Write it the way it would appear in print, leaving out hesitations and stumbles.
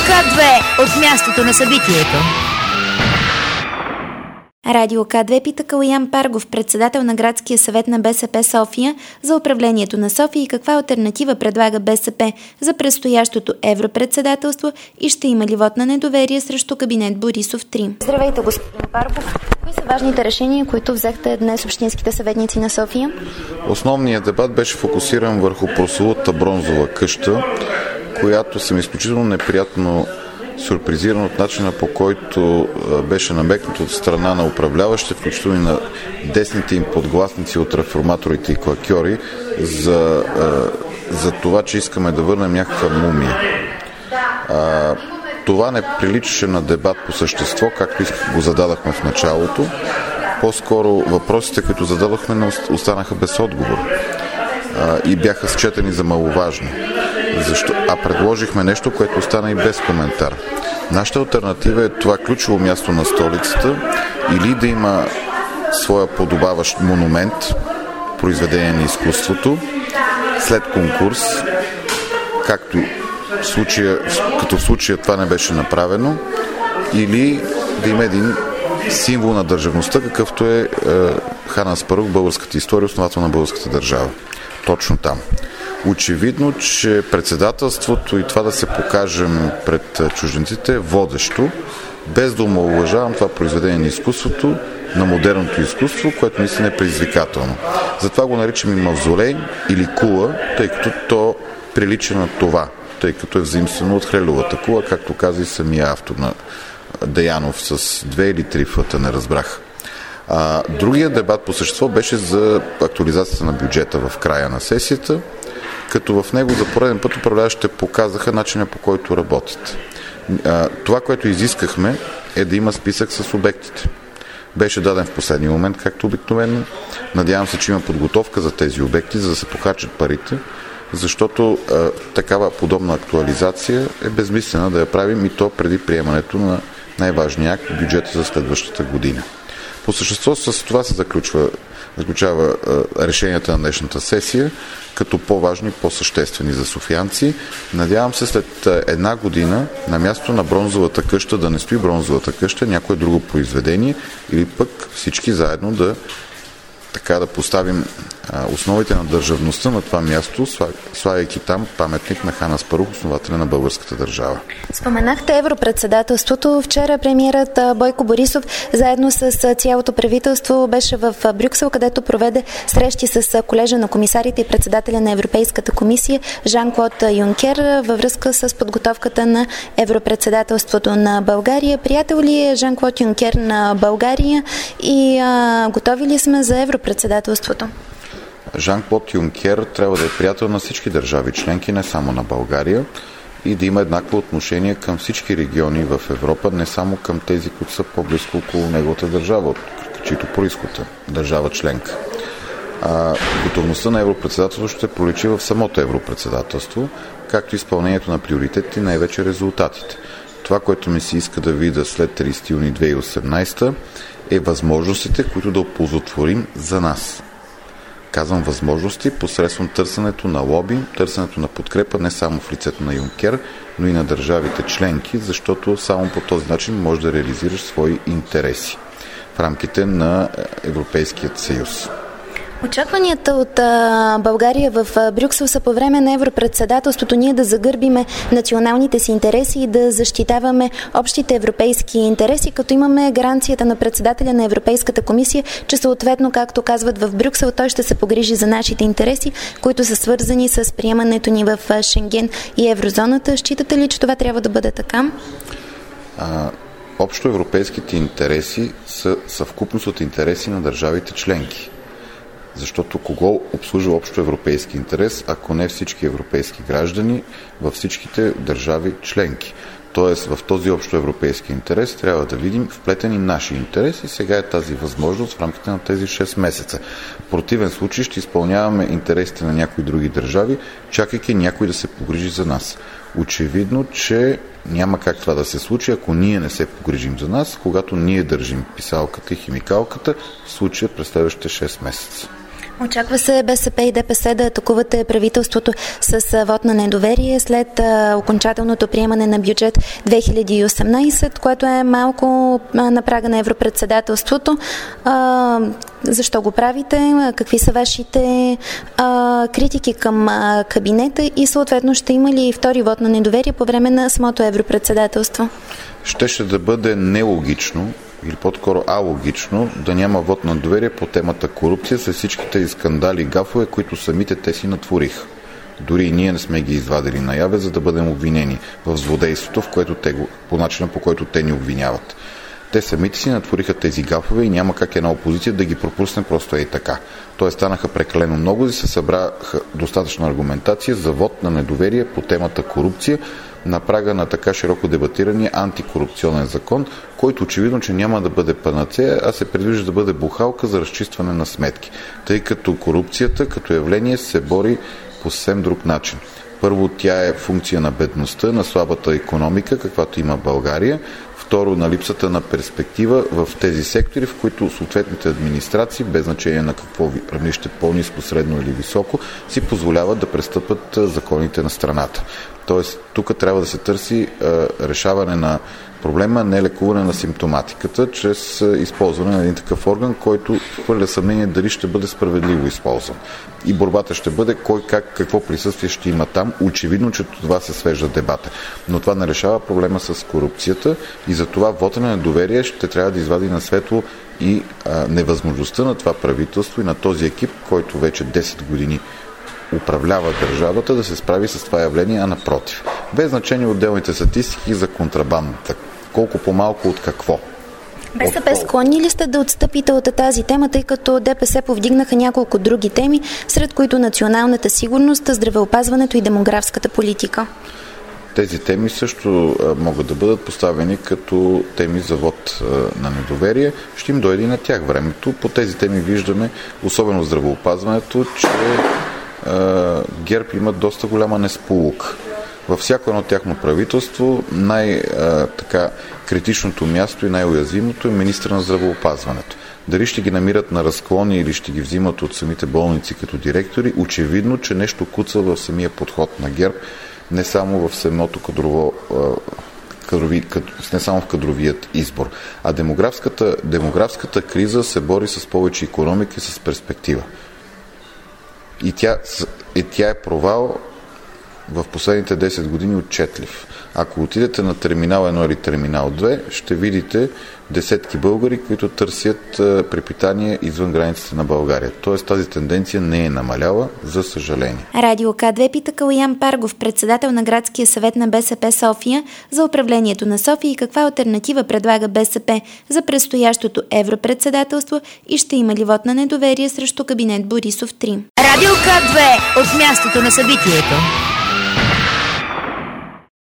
К2 от мястото на събитието. Радио К2 пита Калоян Паргов, председател на Градския съвет на БСП София, за управлението на София и каква алтернатива предлага БСП за предстоящото европредседателство и ще има ли вот на недоверие срещу кабинет Борисов 3. Здравейте, господин Паргов. Кои са важните решения, които взехте днес общинските съветници на София? Основният дебат беше фокусиран върху прословутата бронзова къща, която съм изключително неприятно сюрпризиран от начина, по който беше намекнат от страна на управляващите, включително и на десните им подгласници от реформаторите и клакьори, за това, че искаме да върнем някаква мумия. Това не приличаше на дебат по същество, както го зададахме в началото. По-скоро въпросите, които зададохме, останаха без отговор и бяха счетени за маловажни. А предложихме нещо, което остана и без коментар. Нашата алтернатива е това ключово място на столицата или да има своя подобаващ монумент, произведение на изкуството, след конкурс, като в случая това не беше направено, или да има един символ на държавността, какъвто е Хан Аспарух, българската история, основател на българската държава. Точно там. Очевидно, че председателството и това да се покажем пред чужденците е водещо, без да омаловажавам това произведение на изкуството, на модерното изкуство, което наистина е предизвикателно. Затова го наричам и мавзолей или кула, тъй като то прилича на това, тъй като е взаимствено от Хрелевата кула, както каза и самия автор на Деянов с 2 или 3 фъта, не разбрах. Другия дебат по същество беше за актуализацията на бюджета в края на сесията, като в него за пореден път управляващите показаха начина, по който работят. Това, което изискахме, е да има списък с обектите. Беше даден в последния момент, както обикновено. Надявам се, че има подготовка за тези обекти, за да се похарчат парите, защото такава подобна актуализация е безмислена да я правим и то преди приемането на най-важния акт, бюджета за следващата година. По същество с това се заключава решенията на днешната сесия, като по-важни, по-съществени за софиянци. Надявам се след една година на място на бронзовата къща да не стои бронзовата къща, някое друго произведение, или пък всички заедно да поставим основите на държавността на това място, слагайки там паметник на Хан Аспарух, основателя на българската държава. Споменахте европредседателството. Вчера премиерът Бойко Борисов заедно с цялото правителство беше в Брюксел, където проведе срещи с колежа на комисарите и председателя на Европейската комисия Жан-Клод Юнкер във връзка с подготовката на европредседателството на България. Приятел ли е Жан-Клод Юнкер на България и готови ли сме за европредседателството? Жан-Клод Юнкер трябва да е приятел на всички държави членки, не само на България, и да има еднакво отношение към всички региони в Европа, не само към тези, които са по-близко около неговата държава, от чието произход е държава членка. Готовността на европредседателството ще проличи в самото европредседателство, както изпълнението на приоритетите и най-вече резултатите. Това, което ми се иска да видя след 30 юни 2018 е възможностите, които да оползотворим за нас. Казвам възможности посредством търсенето на лоби, търсенето на подкрепа не само в лицето на Юнкер, но и на държавите членки, защото само по този начин можеш да реализираш свои интереси в рамките на Европейският съюз. Очакванията от България в Брюксел са по време на европредседателството ние да загърбиме националните си интереси и да защитаваме общите европейски интереси, като имаме гаранцията на председателя на Европейската комисия, че съответно, както казват в Брюксел, той ще се погрижи за нашите интереси, които са свързани с приемането ни в Шенген и еврозоната. Считате ли, че това трябва да бъде така? Общо европейските интереси са съвкупност от интереси на държавите членки. Защото кого обслужва общо европейски интерес, ако не всички европейски граждани във всичките държави членки. Тоест в този общо европейски интерес трябва да видим вплетени наши интереси. Сега е тази възможност в рамките на тези 6 месеца. В противен случай ще изпълняваме интересите на някои други държави, чакайки някой да се погрижи за нас. Очевидно, че няма как това да се случи, ако ние не се погрижим за нас, когато ние държим писалката и химикалката, в случая през следващите 6 месеца. Очаква се БСП и ДПС да атакувате правителството с вод на недоверие след окончателното приемане на бюджет 2018, което е малко на прага на европредседателството. Защо го правите? Какви са вашите критики към кабинета и съответно ще има ли втори вод на недоверие по време на самото европредседателство? Ще да бъде нелогично или по-скоро алогично да няма вод на доверие по темата корупция с всички тези скандали и гафове, които самите те си натвориха. Дори и ние не сме ги извадили наяве, за да бъдем обвинени в злодейството, по начина по който те ни обвиняват. Те самите си натвориха тези гафове и няма как една опозиция да ги пропусне просто така. Тоест станаха прекалено много и се събраха достатъчна аргументация за вод на недоверие по темата корупция на прага на така широко дебатирания антикорупционен закон, който очевидно, че няма да бъде панацея, а се предвижда да бъде бухалка за разчистване на сметки, тъй като корупцията като явление се бори по съвсем друг начин. Първо, тя е функция на бедността, на слабата икономика, каквато има България. Второ, на липсата на перспектива в тези сектори, в които съответните администрации, без значение на какво равнище, по-ниско, средно или високо, си позволяват да престъпат законите на страната. Тоест, тук трябва да се търси решаване на проблема, не лекуване на симптоматиката, чрез използване на един такъв орган, който хвърля съмнение дали ще бъде справедливо използван. И борбата ще бъде кой как, какво присъствие ще има там. Очевидно, че това се свежда дебата. Но това не решава проблема с корупцията и затова вотът на недоверие ще трябва да извади на светло и невъзможността на това правителство и на този екип, който вече 10 години управлява държавата, да се справи с това явление, а напротив. Без значение отделните статистики за контрабандата. Колко по-малко от какво. БСП склонни ли сте да отстъпите от тази тема, тъй като ДПС повдигнаха няколко други теми, сред които националната сигурност, здравеопазването и демографската политика? Тези теми също могат да бъдат поставени като теми за вод на недоверие. Ще им дойде и на тях времето. По тези теми виждаме, особено здравеопазването, че ГЕРБ има доста голяма несполука. Във всяко едно тяхно правителство критичното място и най-уязвимото е министър на здравеопазването. Дали ще ги намират на разклони или ще ги взимат от самите болници като директори, очевидно, че нещо куца в самия подход на ГЕРБ, не само в самото не само в кадровият избор. А демографската криза се бори с повече икономика и с перспектива. И тя е провал в последните 10 години отчетлив. Ако отидете на терминал 1 или терминал 2, ще видите десетки българи, които търсят препитание извън границите на България. Тоест тази тенденция не е намаляла, за съжаление. Радио К2 пита Калоян Паргов, председател на Градския съвет на БСП София, за управлението на София и каква алтернатива предлага БСП за предстоящото европредседателство и ще има ли вод на недоверие срещу кабинет Борисов 3. Радио К2 от мястото на събитието.